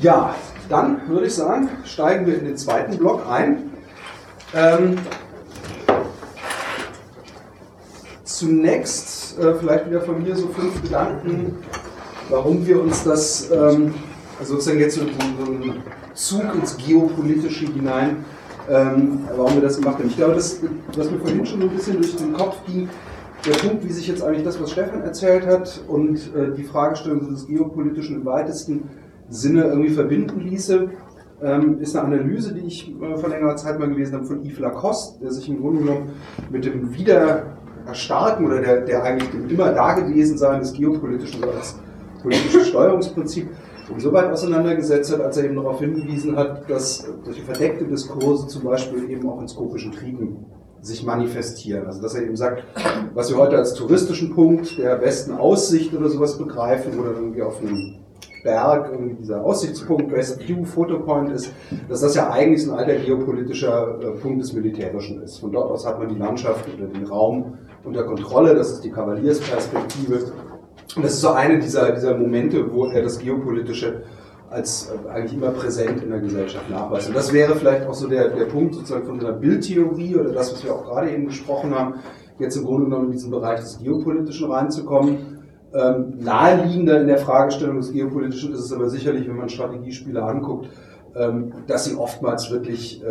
Ja, dann würde ich sagen, steigen wir in den zweiten Block ein. Zunächst vielleicht wieder von mir so 5 Gedanken, warum wir uns das, sozusagen jetzt so einen Zug ins Geopolitische hinein, warum wir das gemacht haben. Ich glaube, das, was mir vorhin schon ein bisschen durch den Kopf ging, der Punkt, wie sich jetzt eigentlich das, was Stefan erzählt hat und die Fragestellung des Geopolitischen im weitesten Sinne irgendwie verbinden ließe, ist eine Analyse, die ich vor längerer Zeit mal gelesen habe von Yves Lacoste, der sich im Grunde genommen mit dem Wiedererstarken oder der eigentlich dem immer Dagewesensein des Geopolitischen oder als politisches Steuerungsprinzip insoweit auseinandergesetzt hat, als er eben darauf hingewiesen hat, dass solche verdeckte Diskurse zum Beispiel eben auch in skopischen Kriegen sich manifestieren. Also dass er eben sagt, was wir heute als touristischen Punkt der besten Aussicht oder sowas begreifen oder irgendwie auf einem Berg, irgendwie dieser Aussichtspunkt, Best View, Photopoint ist, dass das ja eigentlich so ein alter geopolitischer Punkt des Militärischen ist. Von dort aus hat man die Landschaft oder den Raum unter Kontrolle, das ist die Kavaliersperspektive. Und das ist so eine dieser Momente, wo er das Geopolitische als eigentlich immer präsent in der Gesellschaft nachweist. Und das wäre vielleicht auch so der Punkt sozusagen von einer Bildtheorie oder das, was wir auch gerade eben gesprochen haben, jetzt im Grunde genommen in diesen Bereich des Geopolitischen reinzukommen. Naheliegender in der Fragestellung des Geopolitischen ist es aber sicherlich, wenn man Strategiespiele anguckt, dass sie oftmals wirklich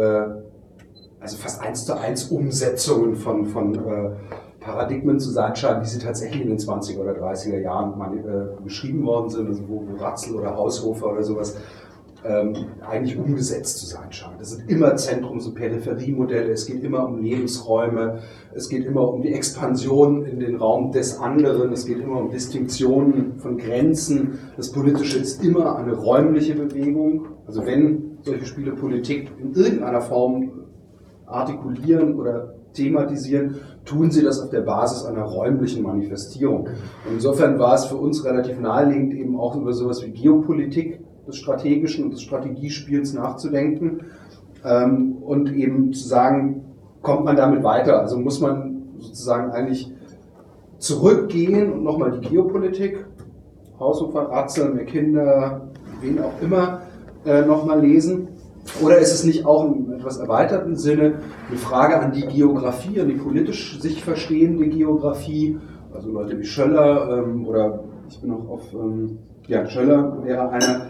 also fast 1:1 Umsetzungen von Paradigmen zu sein scheinen, wie sie tatsächlich in den 20er oder 30er Jahren geschrieben worden sind, also wo Ratzel oder Haushofer oder sowas eigentlich umgesetzt zu sein scheinen. Das sind immer Zentrums- und Peripheriemodelle, es geht immer um Lebensräume, es geht immer um die Expansion in den Raum des anderen, es geht immer um Distinktionen von Grenzen. Das Politische ist immer eine räumliche Bewegung. Also wenn solche Spiele Politik in irgendeiner Form artikulieren oder thematisieren, tun sie das auf der Basis einer räumlichen Manifestierung. Und insofern war es für uns relativ naheliegend, eben auch über sowas wie Geopolitik des strategischen und des Strategiespiels nachzudenken und eben zu sagen, kommt man damit weiter? Also muss man sozusagen eigentlich zurückgehen und nochmal die Geopolitik, Haushofer, Ratzel, Mackinder, wen auch immer, nochmal lesen? Oder ist es nicht auch im etwas erweiterten Sinne eine Frage an die Geografie, an die politisch sich verstehende Geografie, also Leute wie Schöller oder ich bin noch auf, Schöller wäre einer,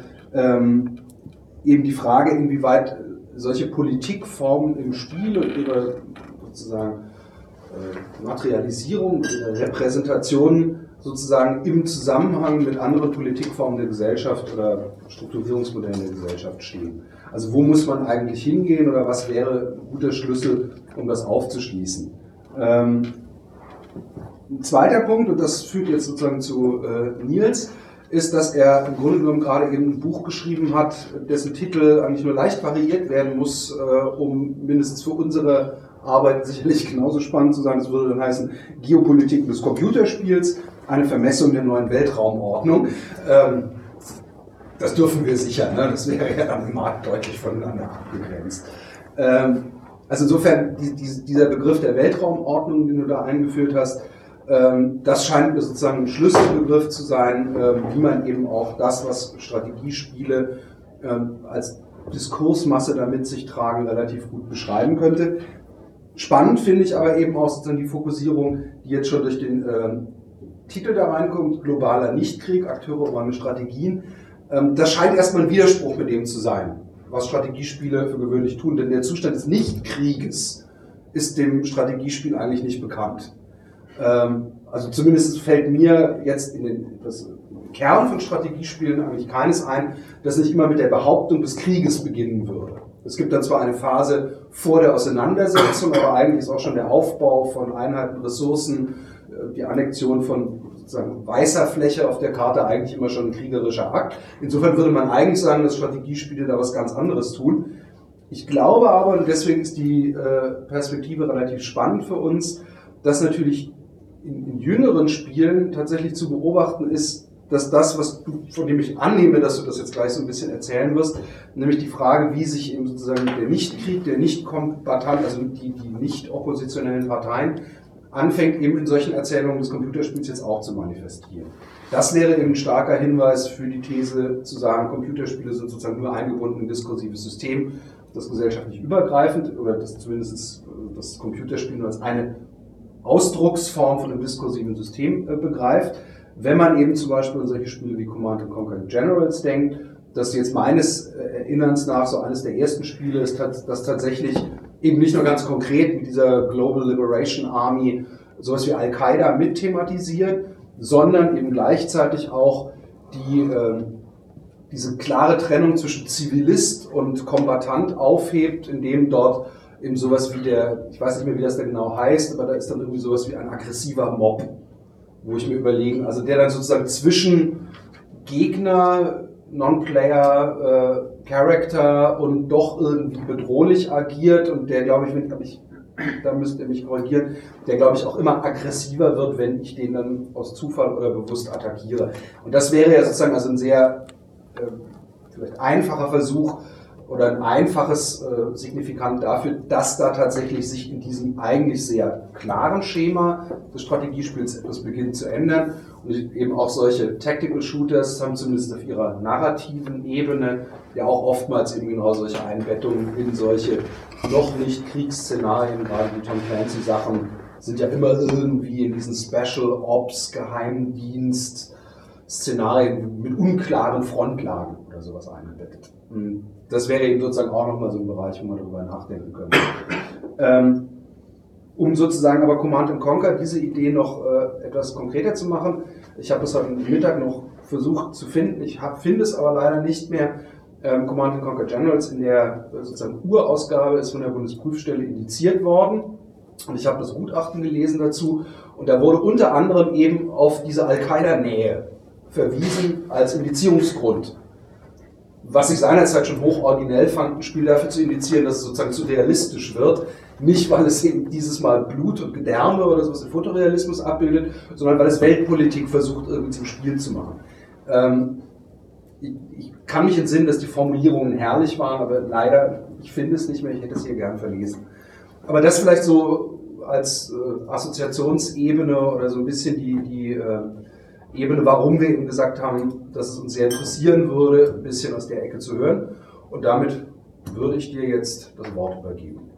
eben die Frage, inwieweit solche Politikformen im Spiel und ihre sozusagen Materialisierung, ihre Repräsentation sozusagen im Zusammenhang mit anderen Politikformen der Gesellschaft oder Strukturierungsmodellen der Gesellschaft stehen. Also wo muss man eigentlich hingehen oder was wäre ein guter Schlüssel, um das aufzuschließen? Ein zweiter Punkt, und das führt jetzt sozusagen zu Nils, ist, dass er im Grunde genommen gerade eben ein Buch geschrieben hat, dessen Titel eigentlich nur leicht variiert werden muss, um mindestens für unsere Arbeit sicherlich genauso spannend zu sein. Das würde dann heißen Geopolitik des Computerspiels, eine Vermessung der neuen Weltraumordnung. Das dürfen wir sicher, ne? Das wäre ja am Markt deutlich voneinander abgegrenzt. Also insofern, dieser Begriff der Weltraumordnung, den du da eingeführt hast, das scheint mir sozusagen ein Schlüsselbegriff zu sein, wie man eben auch das, was Strategiespiele als Diskursmasse da mit sich tragen, relativ gut beschreiben könnte. Spannend finde ich aber eben auch sozusagen die Fokussierung, die jetzt schon durch den Titel da reinkommt, globaler Nichtkrieg, Akteure, Räume, Strategien. Das scheint erstmal ein Widerspruch mit dem zu sein, was Strategiespiele für gewöhnlich tun, denn der Zustand des Nichtkrieges ist dem Strategiespiel eigentlich nicht bekannt. Also zumindest fällt mir jetzt in den Kern von Strategiespielen eigentlich keines ein, das nicht immer mit der Behauptung des Krieges beginnen würde. Es gibt dann zwar eine Phase vor der Auseinandersetzung, aber eigentlich ist auch schon der Aufbau von Einheiten, Ressourcen, die Annexion von sozusagen weißer Fläche auf der Karte eigentlich immer schon ein kriegerischer Akt. Insofern würde man eigentlich sagen, dass Strategiespiele da was ganz anderes tun. Ich glaube aber, und deswegen ist die Perspektive relativ spannend für uns, dass natürlich in jüngeren Spielen tatsächlich zu beobachten ist, dass das, von dem ich annehme, dass du das jetzt gleich so ein bisschen erzählen wirst, nämlich die Frage, wie sich eben sozusagen der Nichtkrieg, der Nicht-Kombatant, also die nicht oppositionellen Parteien, anfängt eben in solchen Erzählungen des Computerspiels jetzt auch zu manifestieren. Das wäre eben ein starker Hinweis für die These zu sagen, Computerspiele sind sozusagen nur eingebunden in ein diskursives System, das gesellschaftlich übergreifend oder das zumindest das Computerspiel nur als eine Ausdrucksform von einem diskursiven System begreift. Wenn man eben zum Beispiel an solche Spiele wie Command & Conquer Generals denkt, das jetzt meines Erinnerns nach so eines der ersten Spiele ist, das tatsächlich eben nicht nur ganz konkret mit dieser Global Liberation Army sowas wie Al-Qaida mit thematisiert, sondern eben gleichzeitig auch diese klare Trennung zwischen Zivilist und Kombattant aufhebt, indem dort eben sowas wie ich weiß nicht mehr, wie das da genau heißt, aber da ist dann irgendwie sowas wie ein aggressiver Mob, wo ich mir überlege, also der dann sozusagen zwischen Gegner, Non-Player, Character und doch irgendwie bedrohlich agiert und der, glaube ich, da müsst ihr mich korrigieren, der, glaube ich, auch immer aggressiver wird, wenn ich den dann aus Zufall oder bewusst attackiere. Und das wäre ja sozusagen also ein sehr vielleicht einfacher Versuch oder ein einfaches Signifikant dafür, dass da tatsächlich sich in diesem eigentlich sehr klaren Schema des Strategiespiels etwas beginnt zu ändern. Und eben auch solche Tactical Shooters haben zumindest auf ihrer narrativen Ebene ja auch oftmals eben genau solche Einbettungen in solche noch nicht Kriegsszenarien, gerade die Tom Clancy Sachen sind ja immer irgendwie in diesen Special Ops, Geheimdienst, Szenarien mit unklaren Frontlagen oder sowas eingebettet. Das wäre eben sozusagen auch nochmal so ein Bereich, wo man darüber nachdenken könnte. Um sozusagen aber Command & Conquer diese Idee noch etwas konkreter zu machen, ich habe das heute Mittag noch versucht zu finden, finde es aber leider nicht mehr. Command & Conquer Generals in der sozusagen Urausgabe ist von der Bundesprüfstelle indiziert worden und ich habe das Gutachten gelesen dazu und da wurde unter anderem eben auf diese Al-Qaida-Nähe verwiesen als Indizierungsgrund. Was ich seinerzeit schon hoch originell fand, ein Spiel dafür zu indizieren, dass es sozusagen zu realistisch wird. Nicht, weil es eben dieses Mal Blut und Gedärme oder sowas im Fotorealismus abbildet, sondern weil es Weltpolitik versucht, irgendwie zum Spiel zu machen. Ich kann mich entsinnen, dass die Formulierungen herrlich waren, aber leider, ich finde es nicht mehr, ich hätte es hier gern verlesen. Aber das vielleicht so als Assoziationsebene oder so ein bisschen die Ebene, warum wir eben gesagt haben, dass es uns sehr interessieren würde, ein bisschen aus der Ecke zu hören. Und damit würde ich dir jetzt das Wort übergeben.